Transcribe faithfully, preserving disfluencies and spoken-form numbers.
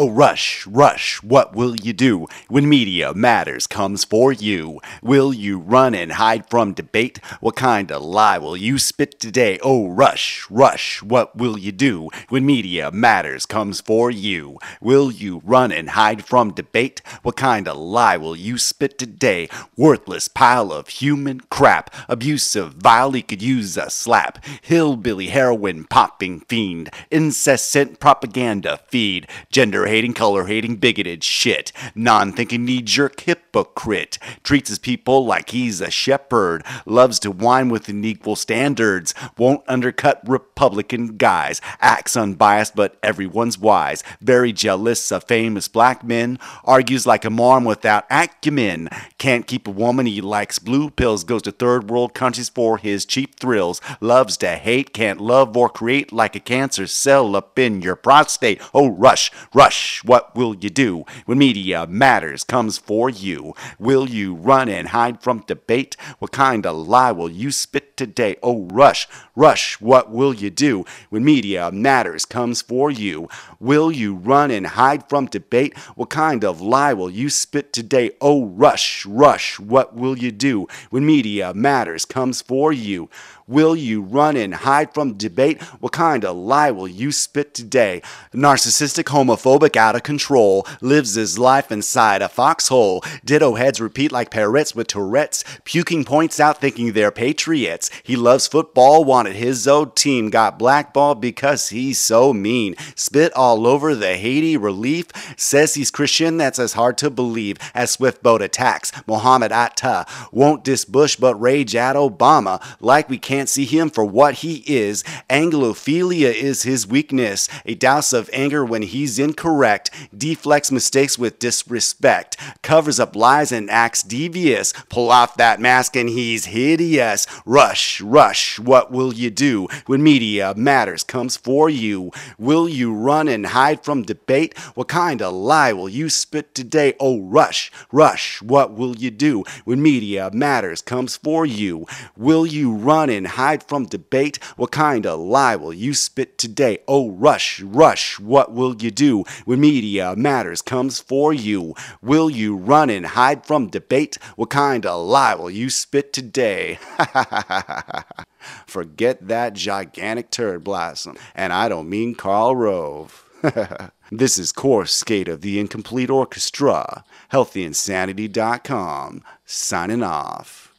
Oh, rush, rush, what will you do when Media Matters comes for you? Will you run and hide from debate? What kind of lie will you spit today? Oh, rush, rush, what will you do when Media Matters comes for you? Will you run and hide from debate? What kind of lie will you spit today? Worthless pile of human crap, abusive, vile, he could use a slap. Hillbilly, heroin popping fiend, incessant propaganda feed, gender-hating, color-hating, bigoted shit, non-thinking, knee-jerk hypocrite, treats his people like he's a shepherd, loves to whine with unequal standards, won't undercut Republican guys, acts unbiased but everyone's wise, very jealous of famous black men, argues like a mom without acumen, can't keep a woman, he likes blue pills, goes to third world countries for his cheap thrills, loves to hate, can't love or create like a cancer cell up in your prostate. Oh, rush, rush, what will you do when Media Matters comes for you? Will you run and hide from debate? What kind of lie will you spit today? Oh, rush, rush, what will you do when Media Matters comes for you? Will you run and hide from debate? What kind of lie will you spit today? Oh, rush, rush, what will you do when Media Matters comes for you? Will you run and hide from debate? What kind of lie will you spit today? Narcissistic, homophobic, out of control, lives his life inside a foxhole. Ditto heads repeat like parrots with Tourette's, puking points out thinking they're patriots. He loves football, wanted his own team, got blackballed because he's so mean. Spit all over the Haiti relief, says he's Christian, that's as hard to believe as Swift boat attacks. Mohammed Atta won't diss Bush but rage at Obama like we can't see him for what he is. Anglophilia is his weakness, a douse of anger when he's incorrect, deflects mistakes with disrespect, covers up lies and acts devious, pull off that mask and he's hideous. Rush, rush, what will you do when Media Matters comes for you? Will you run and hide from debate? What kind of lie will you spit today? Oh, rush, rush, what will you do when Media Matters comes for you? Will you run and hide from debate? What kind of lie will you spit today? Oh, rush, rush, what will you do when Media Matters comes for you? Will you run and hide from debate? What kind of lie will you spit today? Forget that gigantic turd blossom, and I don't mean Karl Rove. This is Course Skate of the Incomplete Orchestra, healthy insanity dot com, signing off.